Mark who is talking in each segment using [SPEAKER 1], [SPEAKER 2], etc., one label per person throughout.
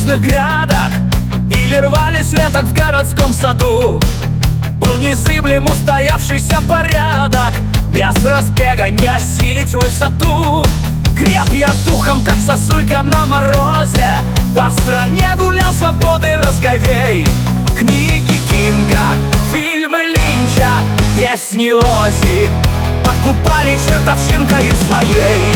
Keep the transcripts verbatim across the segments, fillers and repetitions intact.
[SPEAKER 1] небесных грядах или рвали светок в городском саду. Был незыблем устоявшийся порядок, без разбега не осилить высоту. Креп я духом, как сосулька на морозе, по стране гулял свободы разговей. Книги Кинга, фильмы Линча, песни Оззи подкупали чертовщинкой своей.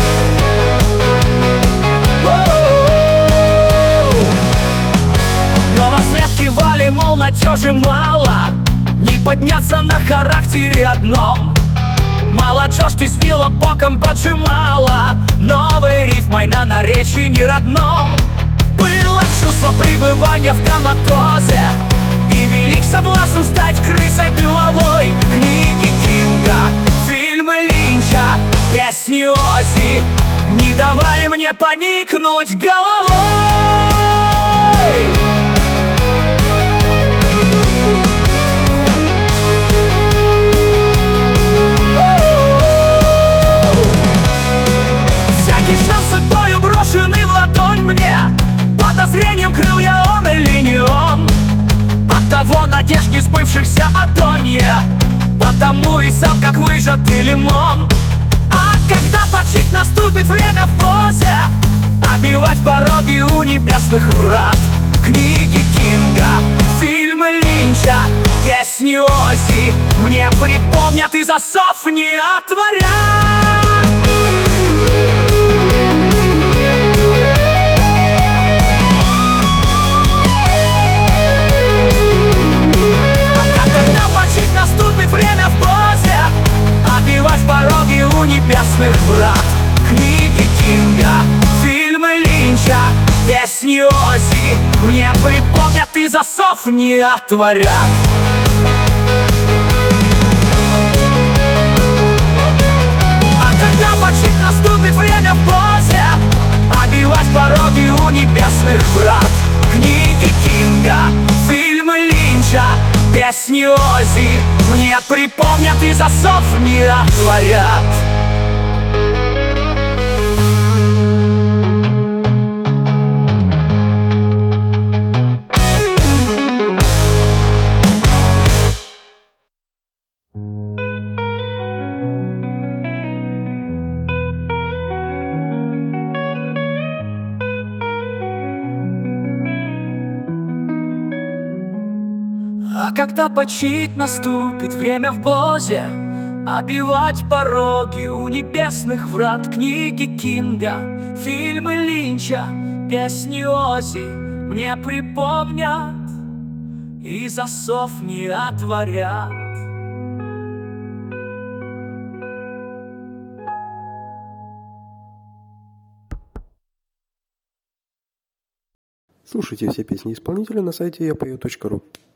[SPEAKER 1] Но во след кивали, мол, надежи мало, не подняться на характере одном. Молодежь теснила, боком поджимала новой рифмой на наречии неродном. Было чувство пребывания в коматозе и велик соблазн стать крысой головой. Книги Кинга, фильмы Линча, песни Оззи не давали мне поникнуть головой. Брошенный в ладонь мне, подозрением крыл я он или не он. Оттого надежд не сбывшихся Адонья, потому и сам как выжатый лимон. А когда почить наступит время в позе, обивать пороги у небесных врат. Книги Кинга, фильмы Линча, песни Оззи мне припомнят и засов не отворят. Наступит время в позе, обивать пороги у небесных врат. Книги Кинга, фильмы Линча, песни Оззи мне припомнят и засов не отворят. А когда почти наступит время в позе, обивать пороги у небесных врат. Книги Кинга, фильмы Линча, песни Оззи мне припомнят и засов не отворят. А когда почить наступит время в позе, обивать пороги у небесных врат. Книги Кинга, фильмы Линча, песни Оззи мне припомнят и засов не отворят.
[SPEAKER 2] Слушайте все песни исполнителя на сайте я пою точка ру.